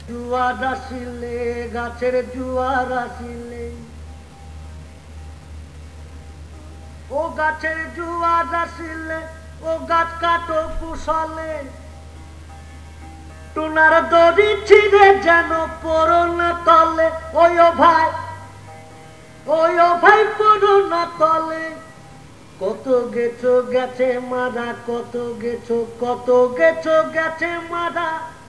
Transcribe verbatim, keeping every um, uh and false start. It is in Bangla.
জুয়ার আসিলে গাছের জুয়ার আসিলে ও গাছের জুয়ার আসিলে ও গাছ কাটো কুশলে টুনার দড়ি ছিঁড়ে যেন পড়ো না তলে ওই ও ভাই ওই ও ভাই পড়ো না তলে কত গেছো গেছে মারা কত গেছো কত গেছো গেছে মারা